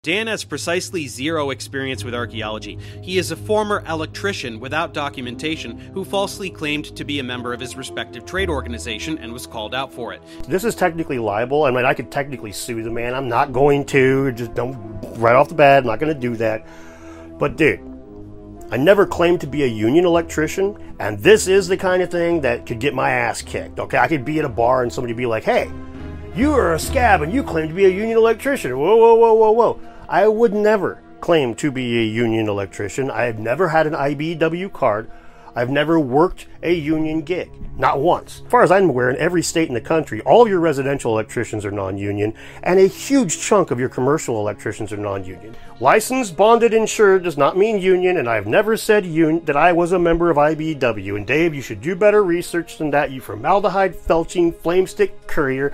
Dan has precisely zero experience with archaeology. He is a former electrician without documentation who falsely claimed to be a member of his respective trade organization and was called out for it. This is technically liable. I mean, I could technically sue the man. I'm not going to. Just don't, right off the bat, I'm not going to do that. But dude, I never claimed to be a union electrician, and this is the kind of thing that could get my ass kicked. Okay, I could be at a bar and somebody be like, hey, you are a scab and you claim to be a union electrician. Whoa, whoa, whoa, whoa, whoa. I would never claim to be a union electrician. I have never had an IBEW card. I've never worked a union gig. Not once. As far as I'm aware, in every state in the country, all of your residential electricians are non-union, and a huge chunk of your commercial electricians are non-union. Licensed, bonded, insured does not mean union, and I've never said that I was a member of IBEW. And Dave, you should do better research than that, you formaldehyde felching, flamestick courier.